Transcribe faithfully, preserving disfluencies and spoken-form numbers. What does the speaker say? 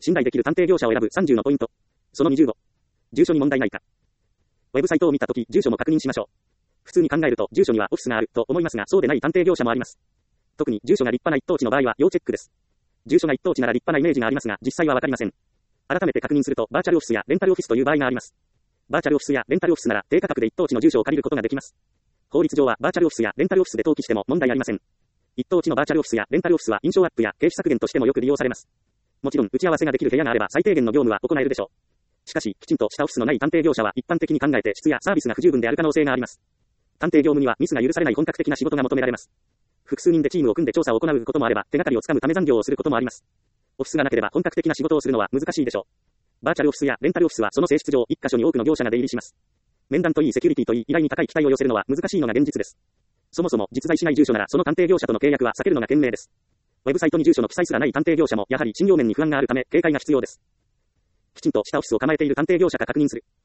信頼できる探偵業者を選ぶさんじゅうのポイント。そのにじゅうご。住所に問題ないか。ウェブサイトを見たとき、住所も確認しましょう。普通に考えると、住所にはオフィスがあると思いますが、そうでない探偵業者もあります。特に住所が立派な一等地の場合は要チェックです。住所が一等地なら立派なイメージがありますが、実際はわかりません。改めて確認すると、バーチャルオフィスやレンタルオフィスという場合があります。バーチャルオフィスやレンタルオフィスなら低価格で一等地の住所を借りることができます。法律上はバーチャルオフィスやレンタルオフィスで登記しても問題ありません。一等地のバーチャルオフィスやレンタルオフィスは印象アップや経費削減としてもよく利用されます。もちろん打ち合わせができる部屋があれば最低限の業務は行えるでしょう。しかし、きちんとしたオフィスのない探偵業者は一般的に考えて質やサービスが不十分である可能性があります。探偵業務にはミスが許されない本格的な仕事が求められます。複数人でチームを組んで調査を行うこともあれば、手がかりをつかむため残業をすることもあります。オフィスがなければ本格的な仕事をするのは難しいでしょう。バーチャルオフィスやレンタルオフィスはその性質上、一箇所に多くの業者が出入りします。面談といいセキュリティといい依頼に高い期待を寄せるのは難しいのが現実です。そもそも実在しない住所ならその探偵業者との契約は避けるのが賢明です。ウェブサイトに住所の記載すらない探偵業者もやはり信用面に不安があるため警戒が必要です。きちんとしたオフィスを構えている探偵業者か確認する。